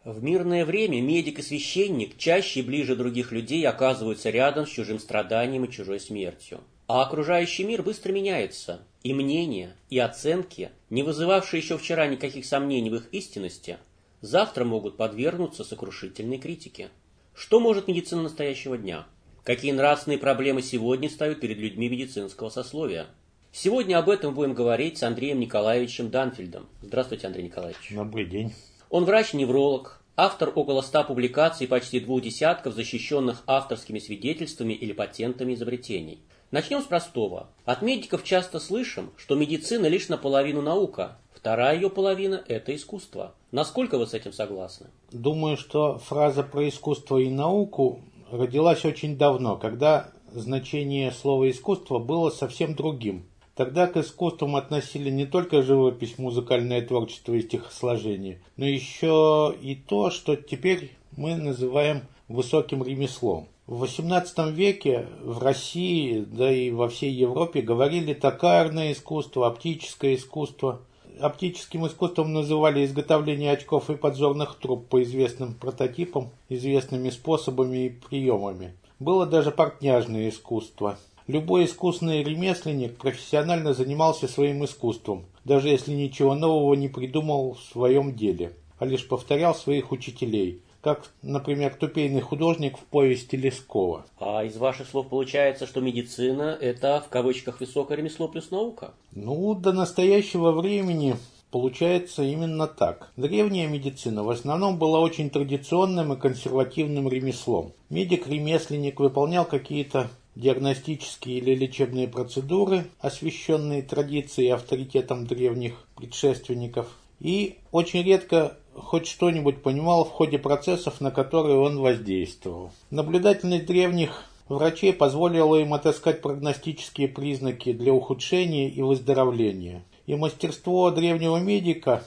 В мирное время медик и священник чаще и ближе других людей оказываются рядом с чужим страданием и чужой смертью. А окружающий мир быстро меняется, и мнения, и оценки, не вызывавшие еще вчера никаких сомнений в их истинности, завтра могут подвергнуться сокрушительной критике. Что может медицина настоящего дня? Какие нравственные проблемы сегодня ставят перед людьми медицинского сословия? Сегодня об этом будем говорить с Андреем Николаевичем Данфельдом. Здравствуйте, Андрей Николаевич. Добрый день. Он врач-невролог, автор около 100 публикаций и почти 2 десятков защищенных авторскими свидетельствами или патентами изобретений. Начнем с простого. От медиков часто слышим, что медицина лишь наполовину наука, вторая ее половина – это искусство. Насколько вы с этим согласны? Думаю, что фраза про искусство и науку родилась очень давно, когда значение слова «искусство» было совсем другим. Тогда к искусствам относили не только живопись, музыкальное творчество и стихосложение, но еще и то, что теперь мы называем высоким ремеслом. В XVIII веке в России, да и во всей Европе говорили токарное искусство, оптическое искусство. Оптическим искусством называли изготовление очков и подзорных труб по известным прототипам, известными способами и приемами. Было даже портняжное искусство. Любой искусный ремесленник профессионально занимался своим искусством, даже если ничего нового не придумал в своем деле, а лишь повторял своих учителей, как, например, тупейный художник в повести Лескова. А из ваших слов получается, что медицина – это, в кавычках, высокое ремесло плюс наука? До настоящего времени получается именно так. Древняя медицина в основном была очень традиционным и консервативным ремеслом. Медик-ремесленник выполнял какие-то диагностические или лечебные процедуры, освященные традицией и авторитетом древних предшественников, и очень редко хоть что-нибудь понимал в ходе процессов, на которые он воздействовал. Наблюдательность древних врачей позволила им отыскать прогностические признаки для ухудшения и выздоровления. И мастерство древнего медика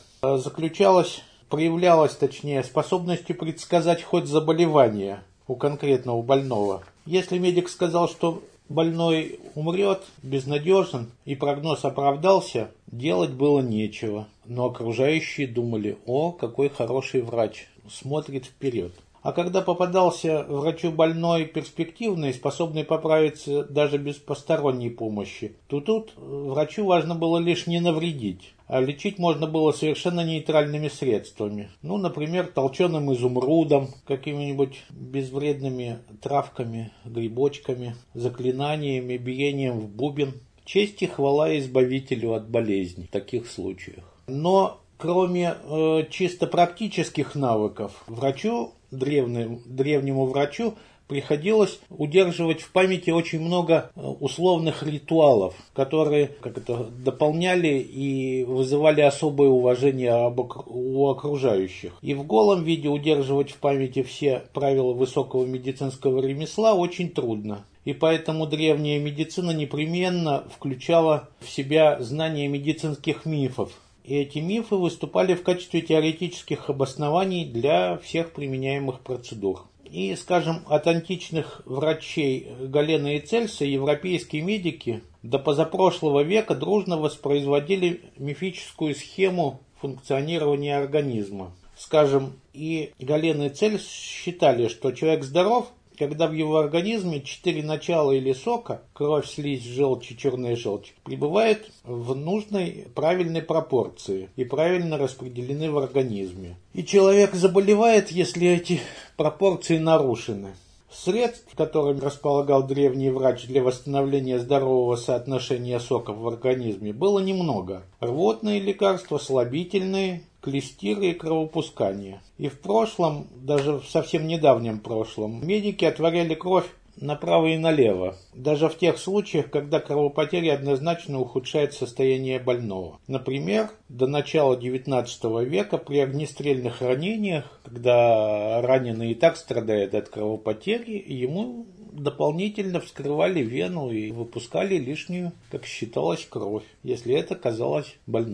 проявлялось способностью предсказать ход заболевания у конкретного больного. Если медик сказал, что больной умрет, безнадежен, и прогноз оправдался, делать было нечего. Но окружающие думали: о, какой хороший врач, смотрит вперед. А когда попадался врачу больной перспективный, способный поправиться даже без посторонней помощи, то тут врачу важно было лишь не навредить, а лечить можно было совершенно нейтральными средствами. Например, толченым изумрудом, какими-нибудь безвредными травками, грибочками, заклинаниями, биением в бубен. Честь и хвала избавителю от болезней в таких случаях. Но кроме чисто практических навыков, древнему врачу приходилось удерживать в памяти очень много условных ритуалов, которые дополняли и вызывали особое уважение у окружающих. И в голом виде удерживать в памяти все правила высокого медицинского ремесла очень трудно. И поэтому древняя медицина непременно включала в себя знание медицинских мифов. И эти мифы выступали в качестве теоретических обоснований для всех применяемых процедур. И, скажем, от античных врачей Галена и Цельса европейские медики до позапрошлого века дружно воспроизводили мифическую схему функционирования организма. Скажем, и Гален и Цельс считали, что человек здоров, когда в его организме 4 начала или сока, кровь, слизь, желчь и черная желчь, пребывают в нужной правильной пропорции и правильно распределены в организме. И человек заболевает, если эти пропорции нарушены. Средств, которыми располагал древний врач для восстановления здорового соотношения соков в организме, было немного. Рвотные лекарства, слабительные, клестиры и кровопускание. И в прошлом, даже в совсем недавнем прошлом, медики отворяли кровь направо и налево, даже в тех случаях, когда кровопотеря однозначно ухудшает состояние больного. Например, до начала XIX века при огнестрельных ранениях, когда раненый и так страдает от кровопотери, ему дополнительно вскрывали вену и выпускали лишнюю, как считалось, кровь, если это казалось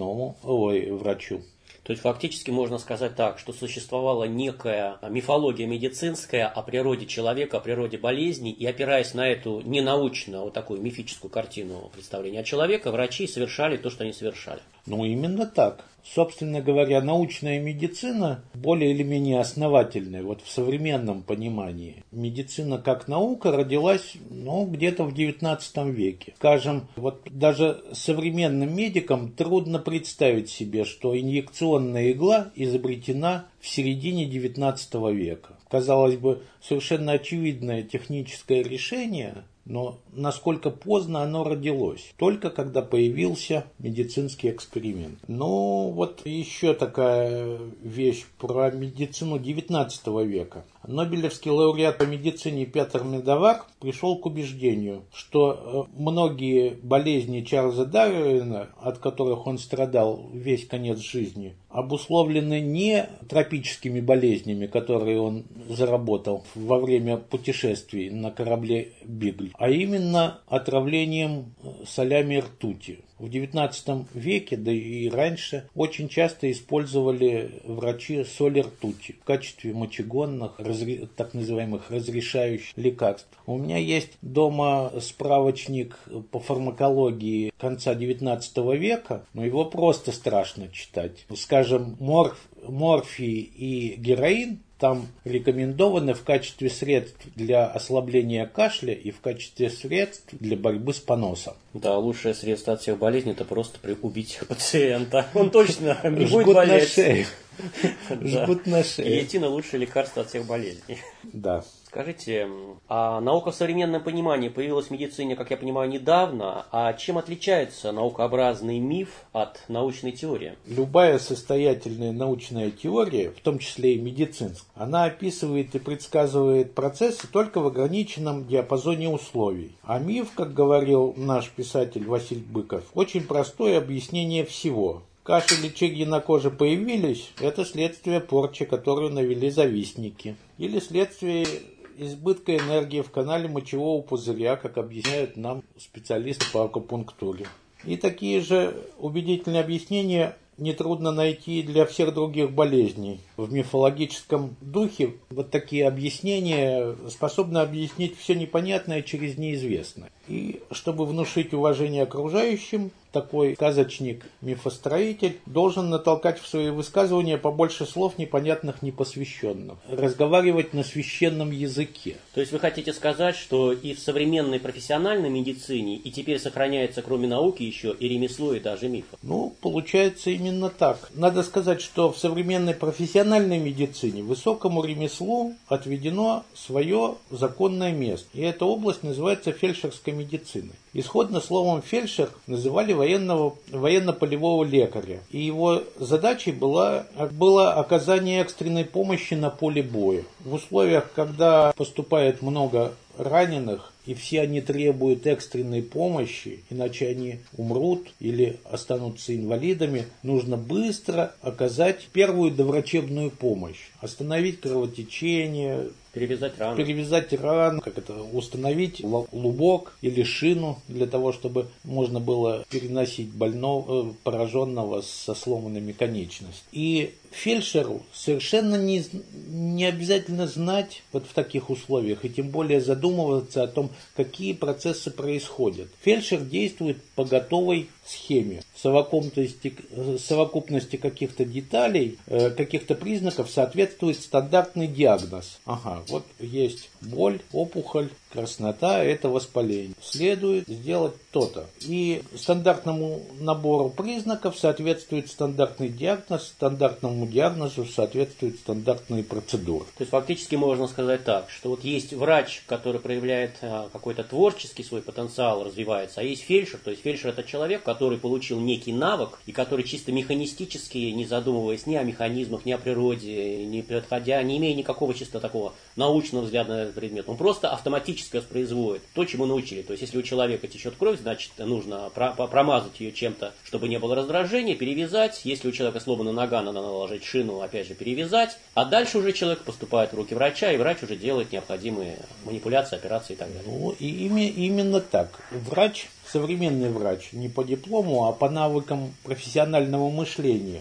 врачу. То есть фактически можно сказать так, что существовала некая мифология медицинская о природе человека, о природе болезней, и опираясь на эту ненаучную, такую мифическую картину представления о человеке, врачи совершали то, что они совершали. Ну, именно так. Собственно говоря, научная медицина более или менее основательная, вот в современном понимании. Медицина как наука родилась, где-то в XIX веке. Скажем, вот даже современным медикам трудно представить себе, что инъекционная игла изобретена в середине XIX века. Казалось бы, совершенно очевидное техническое решение, но насколько поздно оно родилось? Только когда появился медицинский эксперимент. Вот еще такая вещь про медицину XIX века. Нобелевский лауреат по медицине Петр Медовар пришел к убеждению, что многие болезни Чарльза Дарвина, от которых он страдал весь конец жизни, обусловлены не тропическими болезнями, которые он заработал во время путешествий на корабле «Бигль», а именно отравлением солями ртути. В XIX веке, да и раньше, очень часто использовали врачи соли ртути в качестве мочегонных, так называемых разрешающих лекарств. У меня есть дома справочник по фармакологии конца XIX века, но его просто страшно читать. Скажем, морфий и героин там рекомендованы в качестве средств для ослабления кашля и в качестве средств для борьбы с поносом. Да, лучшее средство от всех болезней – это просто убить пациента. Он точно не будет болеть. Жгут на шею. Гильотина – лучшее лекарство от всех болезней. Да. Скажите, а наука в современном понимании появилась в медицине, как я понимаю, недавно. А чем отличается наукообразный миф от научной теории? Любая состоятельная научная теория, в том числе и медицинская, она описывает и предсказывает процессы только в ограниченном диапазоне условий. А миф, как говорил наш писатель Василий Быков, очень простое объяснение всего. Кашель и чеги на коже появились – это следствие порчи, которую навели завистники. Или следствие избытка энергии в канале мочевого пузыря, как объясняют нам специалисты по акупунктуре. И такие же убедительные объяснения нетрудно найти для всех других болезней. В мифологическом духе вот такие объяснения способны объяснить все непонятное через неизвестное. И чтобы внушить уважение окружающим, такой сказочник-мифостроитель должен натолкать в свои высказывания побольше слов, непонятных непосвященным. Разговаривать на священном языке. То есть вы хотите сказать, что и в современной профессиональной медицине, и теперь сохраняется, кроме науки, еще и ремесло, и даже мифы? Получается именно так. Надо сказать, что в современной профессиональной медицине высокому ремеслу отведено свое законное место. И эта область называется фельдшерской медициной. Исходно словом фельдшер называли военно-полевого лекаря. И его задачей было оказание экстренной помощи на поле боя. В условиях, когда поступает много раненых, и все они требуют экстренной помощи, иначе они умрут или останутся инвалидами, нужно быстро оказать первую доврачебную помощь. Остановить кровотечение, перевязать рану, установить лубок или шину для того, чтобы можно было переносить пораженного со сломанными конечностями. И фельдшеру совершенно не обязательно знать вот в таких условиях и тем более задумываться о том, какие процессы происходят. Фельдшер действует по готовой схеме. В совокупности каких-то деталей, каких-то признаков соответствует стандартный диагноз. Вот есть боль, опухоль, краснота – это воспаление. Следует сделать то-то. И стандартному набору признаков соответствует стандартный диагноз, стандартному диагнозу соответствуют стандартные процедуры. То есть фактически можно сказать так, что вот есть врач, который проявляет какой-то творческий свой потенциал, развивается, а есть фельдшер. То есть фельдшер – это человек, который получил некий навык и который чисто механистически, не задумываясь ни о механизмах, ни о природе, не имея никакого чисто такого научного взгляда на этот предмет, он просто автоматически воспроизводит то, чему научили. То есть, если у человека течет кровь, значит, нужно промазать ее чем-то, чтобы не было раздражения, перевязать. Если у человека сломана нога, надо наложить шину, опять же, перевязать. А дальше уже человек поступает в руки врача, и врач уже делает необходимые манипуляции, операции и так далее. Именно так. Современный врач не по диплому, а по навыкам профессионального мышления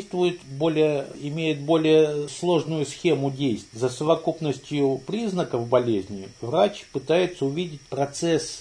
имеет более сложную схему действий. За совокупностью признаков болезни врач пытается увидеть процессы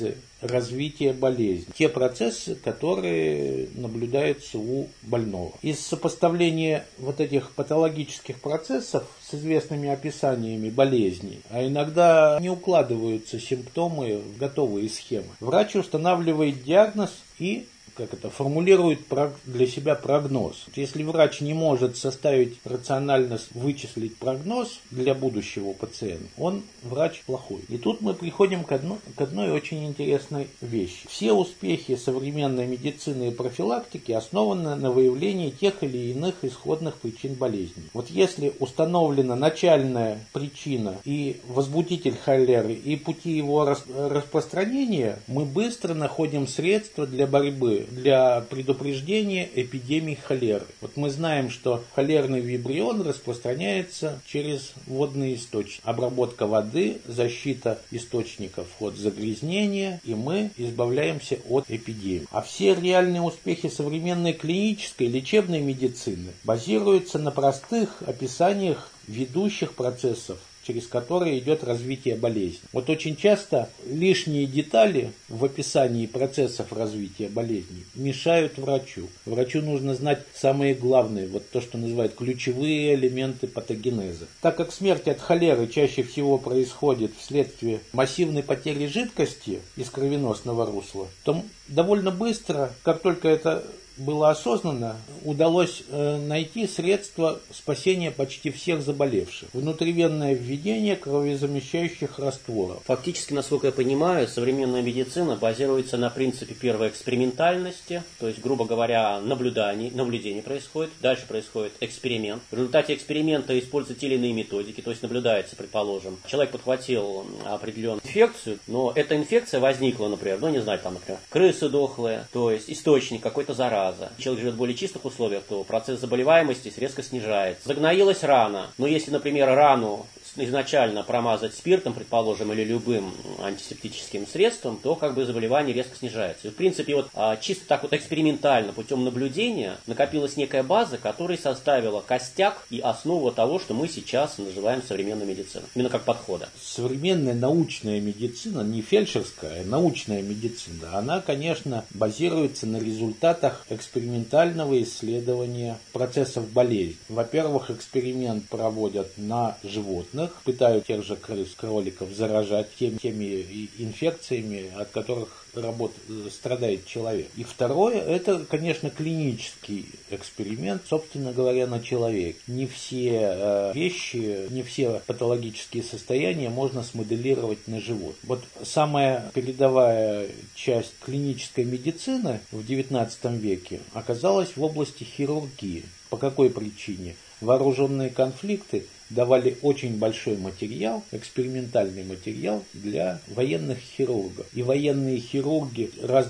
развития болезни. Те процессы, которые наблюдаются у больного. Из сопоставления вот этих патологических процессов с известными описаниями болезней, а иногда не укладываются симптомы в готовые схемы, врач устанавливает диагноз и формулирует для себя прогноз. Если врач не может составить рационально, вычислить прогноз для будущего пациента, он врач плохой. И тут мы приходим к одной очень интересной вещи. Все успехи современной медицины и профилактики основаны на выявлении тех или иных исходных причин болезни. Вот если установлена начальная причина и возбудитель холеры, и пути его распространения, мы быстро находим средства для борьбы, для предупреждения эпидемий холеры. Вот мы знаем, что холерный вибрион распространяется через водные источники. Обработка воды, защита источников от загрязнения, и мы избавляемся от эпидемий. А все реальные успехи современной клинической лечебной медицины базируются на простых описаниях ведущих процессов, через которые идет развитие болезни. Вот очень часто лишние детали в описании процессов развития болезни мешают врачу. Врачу нужно знать самые главные, вот то, что называют ключевые элементы патогенеза. Так как смерть от холеры чаще всего происходит вследствие массивной потери жидкости из кровеносного русла, то довольно быстро, как только это было осознанно, удалось найти средства спасения почти всех заболевших. Внутривенное введение кровезамещающих растворов. Фактически, насколько я понимаю, современная медицина базируется на принципе первой экспериментальности, то есть, грубо говоря, наблюдение происходит, дальше происходит эксперимент. В результате эксперимента используют те или иные методики, то есть наблюдается, предположим, человек подхватил определенную инфекцию, но эта инфекция возникла, например, например, крысы дохлые, то есть источник какой-то заразы. Человек живет в более чистых условиях, то процесс заболеваемости резко снижается. Загноилась рана. Но если, например, рану изначально промазать спиртом, предположим, или любым антисептическим средством, то заболевание резко снижается. И, в принципе, чисто так экспериментально, путем наблюдения, накопилась некая база, которая составила костяк и основу того, что мы сейчас называем современной медициной. Именно как подхода. Современная научная медицина, не фельдшерская, а научная медицина, она, конечно, базируется на результатах экспериментального исследования процессов болезни. Во-первых, эксперимент проводят на животных, пытают тех же крыс, кроликов заражать теми инфекциями, от которых страдает человек. И второе, это, конечно, клинический эксперимент, собственно говоря, на человеке. Не все вещи, не все патологические состояния можно смоделировать на живот. Вот самая передовая часть клинической медицины в XIX веке оказалась в области хирургии. По какой причине? Вооруженные конфликты давали очень большой материал, экспериментальный материал для военных хирургов. И военные хирурги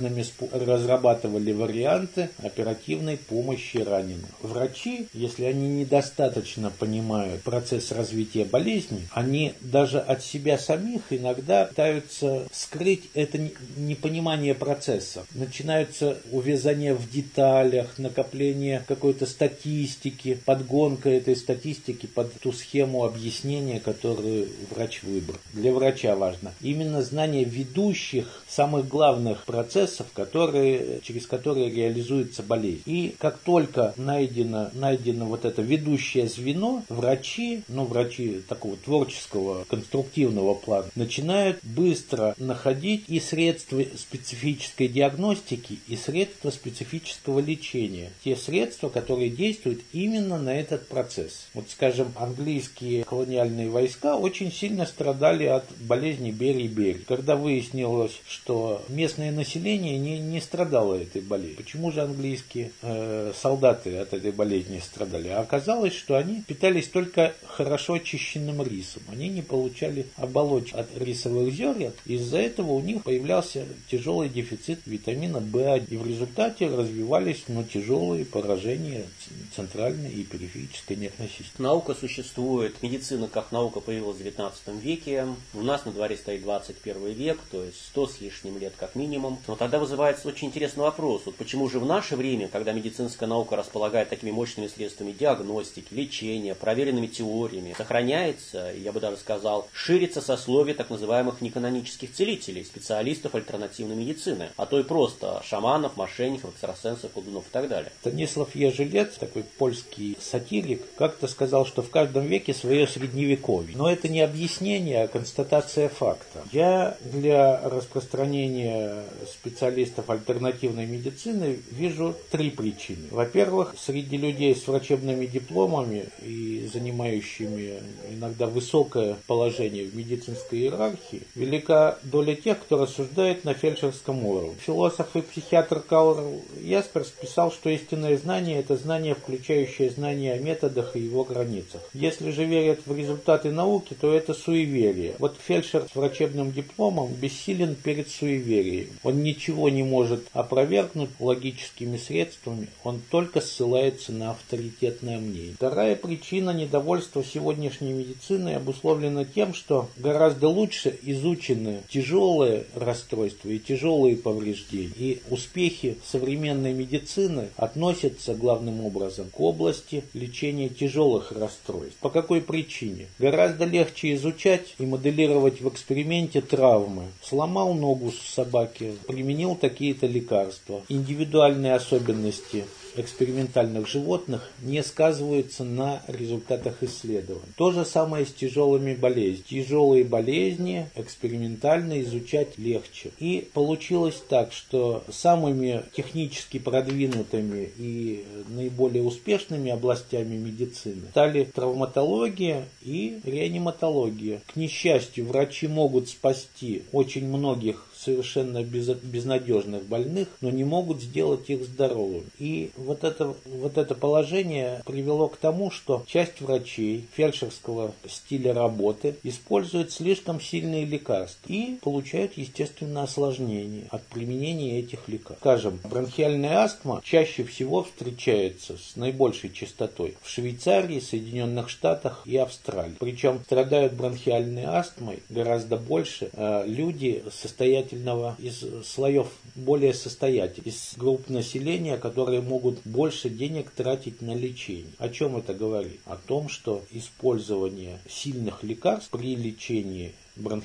разрабатывали варианты оперативной помощи раненым. Врачи, если они недостаточно понимают процесс развития болезни, они даже от себя самих иногда пытаются скрыть это непонимание процесса. Начинаются увязания в деталях, накопление какой-то статистики, подгонка этой статистики под ту схему объяснения, которую врач выбрал. Для врача важно именно знание ведущих, самых главных процессов, через которые реализуется болезнь. И как только найдено вот это ведущее звено, врачи такого творческого, конструктивного плана, начинают быстро находить и средства специфической диагностики, и средства специфического лечения. Те средства, которые действуют именно на этот процесс. Вот, скажем, английские колониальные войска очень сильно страдали от болезни бери-бери. Когда выяснилось, что местное население не страдало этой болезнью. Почему же английские солдаты от этой болезни страдали? А оказалось, что они питались только хорошо очищенным рисом. Они не получали оболочек от рисовых зерен. Из-за этого у них появлялся тяжелый дефицит витамина В1. И в результате развивались тяжелые поражения центральной и периферической нервной системы. Наука существует существует, медицина как наука появилась в XIX веке, у нас на дворе стоит 21 век, то есть 100 с лишним лет как минимум. Но тогда вызывается очень интересный вопрос, вот почему же в наше время, когда медицинская наука располагает такими мощными средствами диагностики, лечения, проверенными теориями, сохраняется, я бы даже сказал, ширится сословие так называемых неканонических целителей, специалистов альтернативной медицины, а то и просто шаманов, мошенников, экстрасенсов, колдунов и так далее. Станислав Ежелец, такой польский сатирик, как-то сказал, что в каждом веке свое средневековье. Но это не объяснение, а констатация факта. Я для распространения специалистов альтернативной медицины вижу три причины. Во-первых, среди людей с врачебными дипломами и занимающими иногда высокое положение в медицинской иерархии велика доля тех, кто рассуждает на фельдшерском уровне. Философ и психиатр Карл Ясперс писал, что истинное знание – это знание, включающее знание о методах и его границах. Если же верят в результаты науки, то это суеверие. Вот фельдшер с врачебным дипломом бессилен перед суеверием. Он ничего не может опровергнуть логическими средствами, он только ссылается на авторитетное мнение. Вторая причина недовольства сегодняшней медициной обусловлена тем, что гораздо лучше изучены тяжелые расстройства и тяжелые повреждения. И успехи современной медицины относятся главным образом к области лечения тяжелых расстройств. По какой причине? Гораздо легче изучать и моделировать в эксперименте травмы. Сломал ногу собаки, применил такие-то лекарства. Индивидуальные особенности экспериментальных животных не сказываются на результатах исследований. То же самое с тяжелыми болезнями. Тяжелые болезни экспериментально изучать легче. И получилось так, что самыми технически продвинутыми и наиболее успешными областями медицины стали травматология и реаниматология. К несчастью, врачи могут спасти очень многих совершенно безнадежных больных, но не могут сделать их здоровыми. И вот это положение привело к тому, что часть врачей фельдшерского стиля работы используют слишком сильные лекарства и получают, естественно, осложнения от применения этих лекарств. Скажем, бронхиальная астма чаще всего встречается с наибольшей частотой в Швейцарии, Соединенных Штатах и Австралии. Причем страдают бронхиальной астмой гораздо больше люди состоятельного из слоев более состоятельных, из групп населения, которые могут больше денег тратить на лечение. О чем это говорит? О том, что использование сильных лекарств при лечении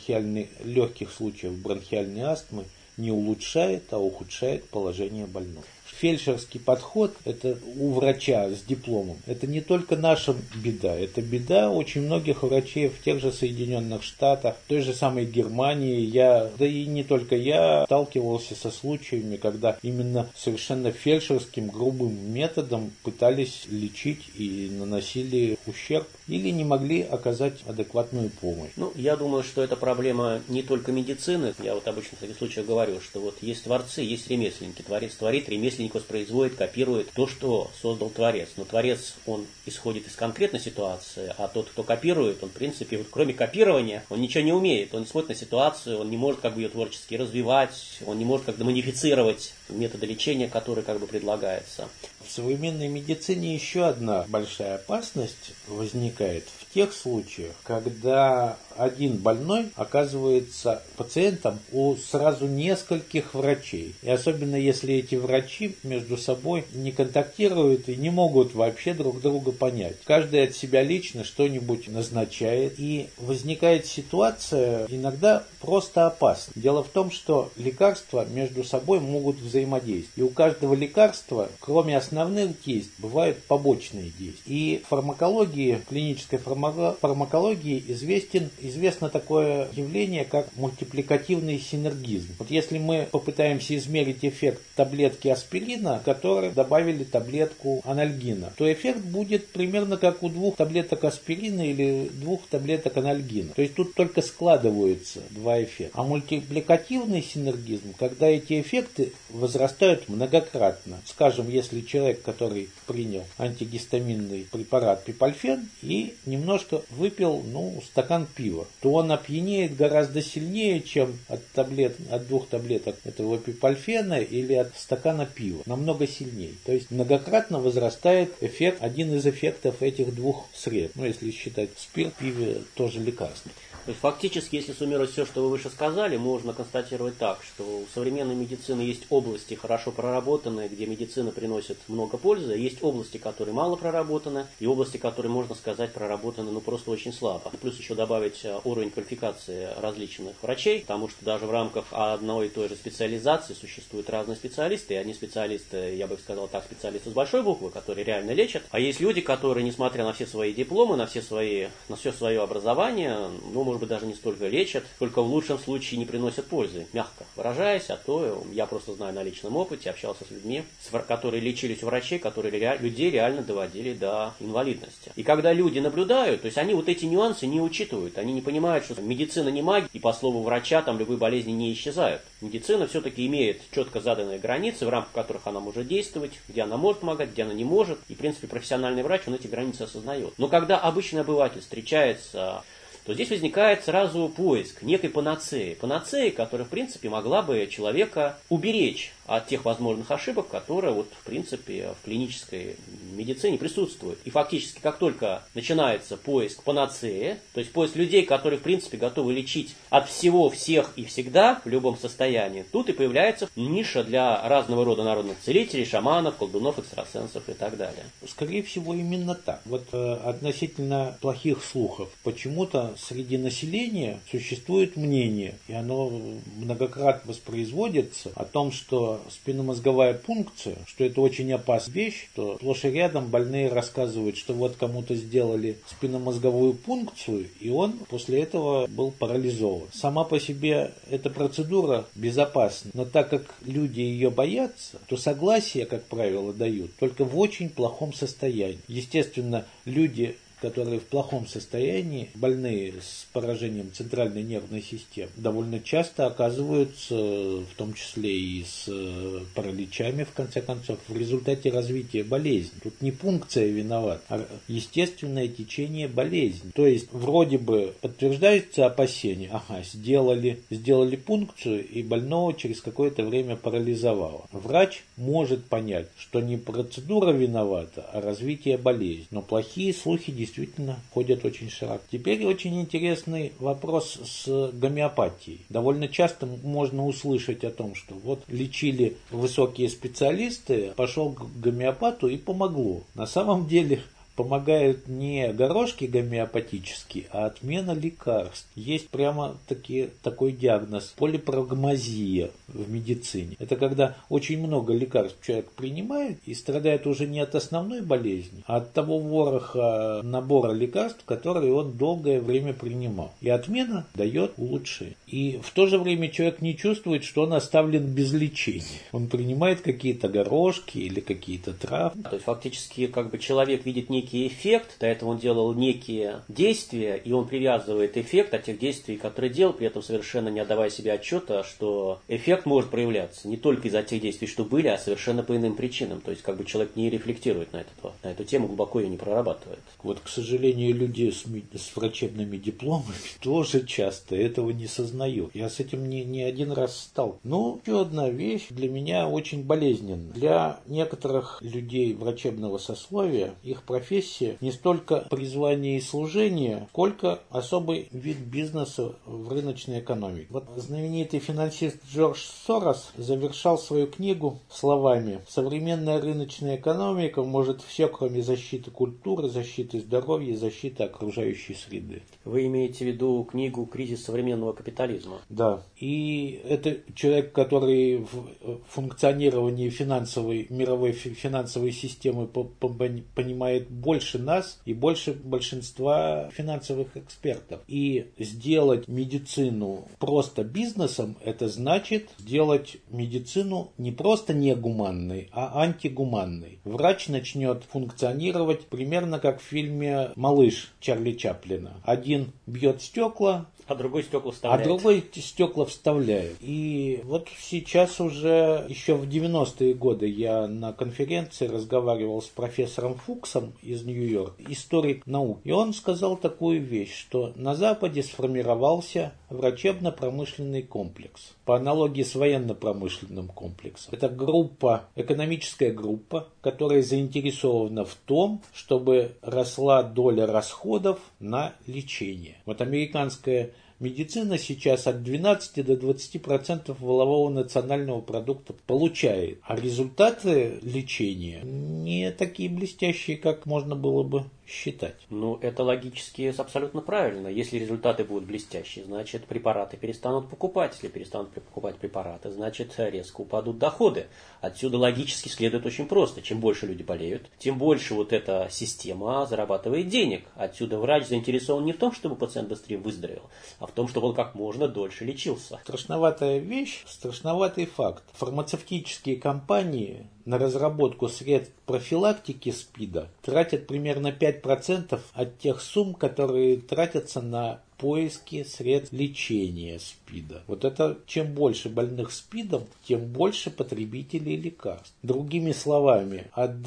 легких случаев бронхиальной астмы не улучшает, а ухудшает положение больного. Фельдшерский подход, это у врача с дипломом, это не только наша беда, это беда очень многих врачей в тех же Соединенных Штатах, в той же самой Германии. Да и не только я сталкивался со случаями, когда именно совершенно фельдшерским грубым методом пытались лечить и наносили ущерб или не могли оказать адекватную помощь. Я думаю, что это проблема не только медицины. Я вот обычно в таких случаях говорю, что вот есть творцы, есть ремесленники. Творец творит, ремесленник воспроизводит, копирует то, что создал творец. Но творец, он исходит из конкретной ситуации, а тот, кто копирует, он, в принципе, кроме копирования, он ничего не умеет. Он не смотрит на ситуацию, он не может ее творчески развивать, он не может модифицировать методы лечения, которые предлагаются. В современной медицине еще одна большая опасность возникает в тех случаях, когда один больной оказывается пациентом у сразу нескольких врачей. И особенно если эти врачи между собой не контактируют и не могут вообще друг друга понять. Каждый от себя лично что-нибудь назначает. И возникает ситуация иногда просто опасная. Дело в том, что лекарства между собой могут взаимодействовать. И у каждого лекарства, кроме основных действий, бывают побочные действия. И в фармакологии, клинической фармакологии известно такое явление, как мультипликативный синергизм. Вот если мы попытаемся измерить эффект таблетки аспирина, которые добавили таблетку анальгина, то эффект будет примерно как у 2 таблеток аспирина или 2 таблеток анальгина. То есть тут только складываются два эффекта. А мультипликативный синергизм, когда эти эффекты возрастают многократно. Скажем, если человек, который принял антигистаминный препарат пипальфен и немного немножко выпил, стакан пива, то он опьянеет гораздо сильнее, чем от 2 таблеток этого эпипальфена или от стакана пива. Намного сильнее. То есть многократно возрастает один из эффектов этих двух средств. Если считать спирт, пиве тоже лекарство. То есть фактически, если суммировать все, что вы выше сказали, можно констатировать так, что у современной медицины есть области хорошо проработанные, где медицина приносит много пользы, есть области, которые мало проработаны, и области, которые, можно сказать, проработаны просто очень слабо. Плюс еще добавить уровень квалификации различных врачей, потому что даже в рамках одной и той же специализации существуют разные специалисты, и одни специалисты, я бы сказал так, специалисты с большой буквы, которые реально лечат, а есть люди, которые, несмотря на все свои дипломы, на все свое образование, может быть, даже не столько лечат, только в лучшем случае не приносят пользы, мягко выражаясь, а то я просто знаю на личном опыте, общался с людьми, которые лечились у врачей, которые людей реально доводили до инвалидности. И когда люди наблюдают, то есть они вот эти нюансы не учитывают, они не понимают, что медицина не магия, и по слову врача там любые болезни не исчезают. Медицина все-таки имеет четко заданные границы, в рамках которых она может действовать, где она может помогать, где она не может, и в принципе профессиональный врач, он эти границы осознает. Но когда обычный обыватель встречается, то здесь возникает сразу поиск некой панацеи. Панацеи, которая, в принципе, могла бы человека уберечь от тех возможных ошибок, которые, в принципе, в клинической медицине присутствуют. И фактически, как только начинается поиск панацеи, то есть поиск людей, которые, в принципе, готовы лечить от всего, всех и всегда, в любом состоянии, тут и появляется ниша для разного рода народных целителей, шаманов, колдунов, экстрасенсов и так далее. Скорее всего, именно так. Относительно плохих слухов, почему-то среди населения существует мнение, и оно многократно воспроизводится, о том, что спинномозговая пункция, что это очень опасная вещь, что сплошь и рядом больные рассказывают, что кому-то сделали спинномозговую пункцию, и он после этого был парализован. Сама по себе эта процедура безопасна, но так как люди ее боятся, то согласие, как правило, дают только в очень плохом состоянии. Естественно, люди, которые в плохом состоянии, больные с поражением центральной нервной системы, довольно часто оказываются, в том числе и с параличами, в конце концов, в результате развития болезни. Тут не пункция виновата, а естественное течение болезни. То есть, вроде бы подтверждаются опасения, сделали пункцию, и больного через какое-то время парализовало. Врач может понять, что не процедура виновата, а развитие болезни. Но плохие слухи действительно ходят очень широко. Теперь очень интересный вопрос с гомеопатией. Довольно часто можно услышать о том, что лечили высокие специалисты, пошел к гомеопату и помогло. На самом деле помогают не горошки гомеопатические, а отмена лекарств. Есть прямо-таки такой диагноз – полипрагмазия в медицине. Это когда очень много лекарств человек принимает и страдает уже не от основной болезни, а от того вороха набора лекарств, которые он долгое время принимал. И отмена дает улучшение. И в то же время человек не чувствует, что он оставлен без лечения. Он принимает какие-то горошки или какие-то травы. То есть фактически человек видит некий эффект, до этого он делал некие действия, и он привязывает эффект от тех действий, которые делал, при этом совершенно не отдавая себе отчета, что эффект может проявляться не только из-за тех действий, что были, а совершенно по иным причинам. То есть человек не рефлектирует на эту тему, глубоко ее не прорабатывает. К сожалению, люди с врачебными дипломами тоже часто этого не сознают. Я с этим не один раз стал. Еще одна вещь для меня очень болезненная. Для некоторых людей врачебного сословия их профессия не столько призвание и служение, сколько особый вид бизнеса в рыночной экономике. Знаменитый финансист Джордж Сорос завершал свою книгу словами: «Современная рыночная экономика может все, кроме защиты культуры, защиты здоровья и защиты окружающей среды». Вы имеете в виду книгу «Кризис современного капитализма»? Да. И это человек, который в функционировании мировой финансовой системы понимает больше нас и больше большинства финансовых экспертов. И сделать медицину просто бизнесом, это значит сделать медицину не просто негуманной, а антигуманной. Врач начнет функционировать примерно как в фильме «Малыш» Чарли Чаплина. Один бьет стекла, а другой стекла вставляет. И сейчас уже, еще в 90-е годы я на конференции разговаривал с профессором Фуксом, из Нью-Йорка, историк наук. И он сказал такую вещь, что на Западе сформировался врачебно-промышленный комплекс, по аналогии с военно-промышленным комплексом. Это экономическая группа, которая заинтересована в том, чтобы росла доля расходов на лечение. Вот американская медицина сейчас от 12 до 20% валового национального продукта получает, а результаты лечения не такие блестящие, как можно было бы считать. Ну, это логически абсолютно правильно. Если результаты будут блестящие, значит, препараты перестанут покупать. Если перестанут покупать препараты, значит, резко упадут доходы. Отсюда логически следует очень просто. Чем больше люди болеют, тем больше вот эта система зарабатывает денег. Отсюда врач заинтересован не в том, чтобы пациент быстрее выздоровел, а в том, чтобы он как можно дольше лечился. Страшноватая вещь, страшноватый факт. Фармацевтические компании на разработку средств профилактики СПИДа тратят примерно 5% от тех сумм, которые тратятся на поиски средств лечения СПИДа. Вот это чем больше больных СПИДом, тем больше потребителей лекарств. Другими словами,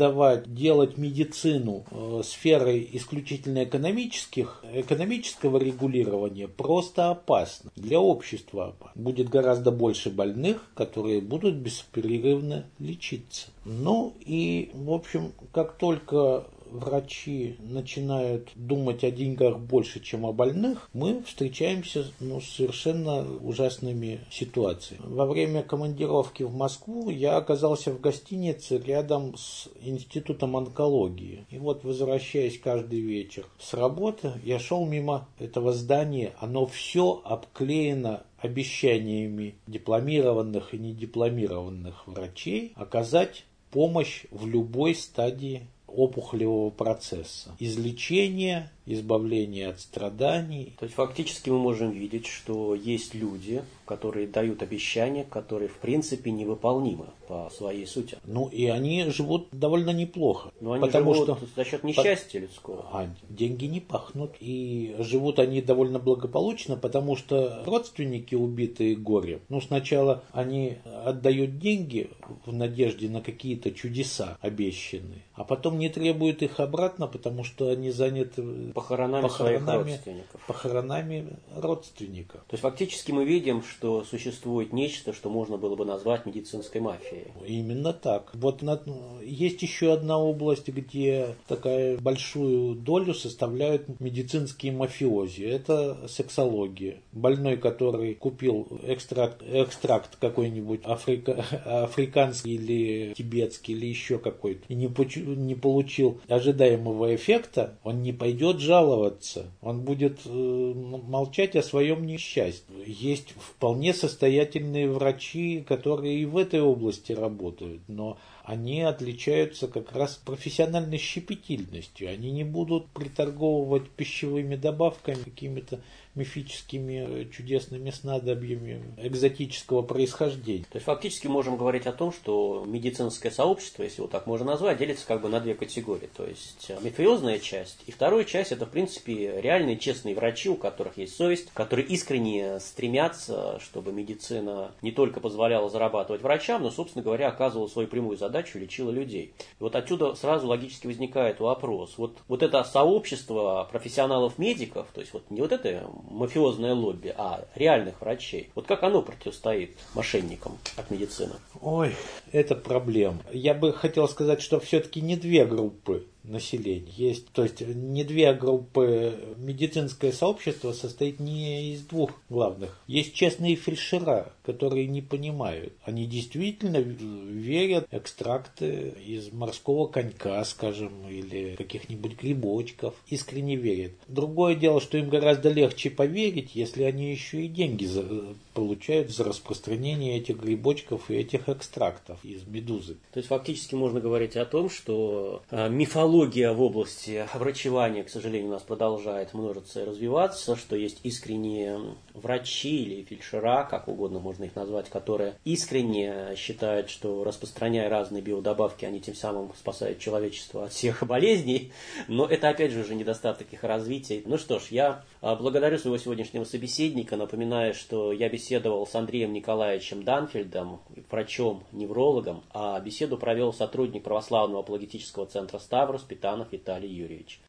делать медицину сферой исключительно экономического регулирования просто опасно. Для общества опасно. Будет гораздо больше больных, которые будут беспрерывно лечиться. Ну и, в общем, как только врачи начинают думать о деньгах больше, чем о больных, мы встречаемся с совершенно ужасными ситуациями. Во время командировки в Москву я оказался в гостинице рядом с Институтом онкологии. И вот, возвращаясь каждый вечер с работы, я шел мимо этого здания. Оно все обклеено обещаниями дипломированных и недипломированных врачей оказать помощь в любой стадии опухолевого процесса. Излечение, избавление от страданий. То есть фактически мы можем видеть, что есть люди, которые дают обещания, которые в принципе невыполнимы по своей сути. Ну и они живут довольно неплохо. Но они живут за счет несчастья людского. А деньги не пахнут. И живут они довольно благополучно, потому что родственники, убитые горем, сначала они отдают деньги в надежде на какие-то чудеса обещанные, а потом не требуют их обратно, потому что они заняты похоронами своих родственников. Похоронами родственников. То есть фактически мы видим, что существует нечто, что можно было бы назвать медицинской мафией. Именно так. Вот есть еще одна область, где такая большую долю составляют медицинские мафиози. Это сексология. Больной, который купил экстракт какой-нибудь африканский или тибетский или еще какой-то и не получил ожидаемого эффекта, он не пойдет жаловаться. Он будет молчать о своем несчастье. Есть вполне состоятельные врачи, которые и в этой области работают, но они отличаются как раз профессиональной щепетильностью. Они не будут приторговывать пищевыми добавками, какими-то мифическими чудесными снадобьями экзотического происхождения. То есть фактически можем говорить о том, что медицинское сообщество, если его так можно назвать, делится как бы на две категории. То есть мафиозная часть и вторая часть — это в принципе реальные честные врачи, у которых есть совесть, которые искренне стремятся, чтобы медицина не только позволяла зарабатывать врачам, но, собственно говоря, оказывала свою прямую задачу, лечила людей. И вот отсюда сразу логически возникает вопрос. Вот это сообщество профессионалов-медиков, то есть вот не вот это мафиозное лобби, а реальных врачей. Вот как оно противостоит мошенникам от медицины? Ой, это проблема. Я бы хотел сказать, что все-таки не две группы населения есть. То есть не две группы. Медицинское сообщество состоит не из двух главных. Есть честные фельдшера, которые не понимают. Они действительно верят в экстракты из морского конька, скажем, или каких-нибудь грибочков. Искренне верят. Другое дело, что им гораздо легче поверить, если они еще и деньги получают за распространение этих грибочков и этих экстрактов из медузы. То есть фактически можно говорить о том, что мифология в области врачевания, к сожалению, у нас продолжает множиться и развиваться, что есть искренние врачи или фельдшера, как угодно можно их назвать, которые искренне считают, что распространяя разные биодобавки, они тем самым спасают человечество от всех болезней. Но это опять же уже недостаток их развития. Ну что ж, я благодарю своего сегодняшнего собеседника, напоминаю, что я беседую беседовал с Андреем Николаевичем Данфельдом, врачом-неврологом, а беседу провел сотрудник православного апологетического центра «Ставрос» Питанов Виталий Юрьевич.